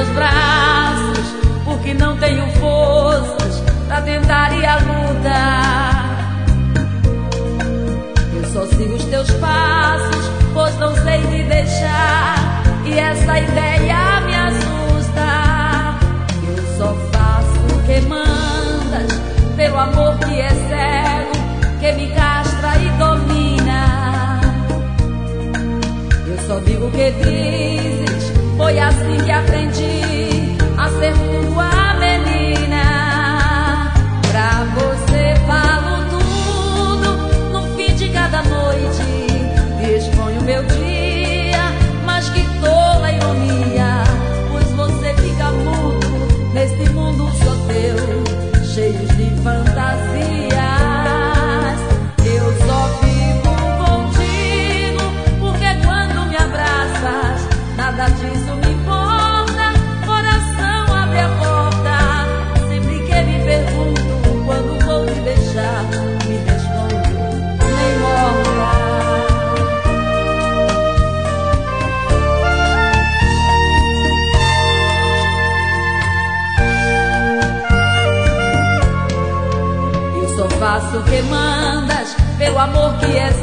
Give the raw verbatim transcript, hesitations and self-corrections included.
teus braços, porque não tenho forças pra tentar ir à luta. Eu só sigo os teus passos, pois não sei te deixar, e essa ideia me assusta. Eu só faço o que mandas, pelo amor que é cego, que me castra e domina. Eu só digo o que dizes, foi assim que aprendi a ser tua menina. Pra você falo tudo, no fim de cada noite exponho meu dia, mas que tola ironia, pois você fica mudo nesse mundo só teu, cheio de fantasias. Eu só fico contigo, porque quando me abraças, nada disso me importa. Coração abre a porta, sempre que me pergunto quando vou te deixar, me respondo, nem morta. Eu só faço o que mandas, pelo amor que é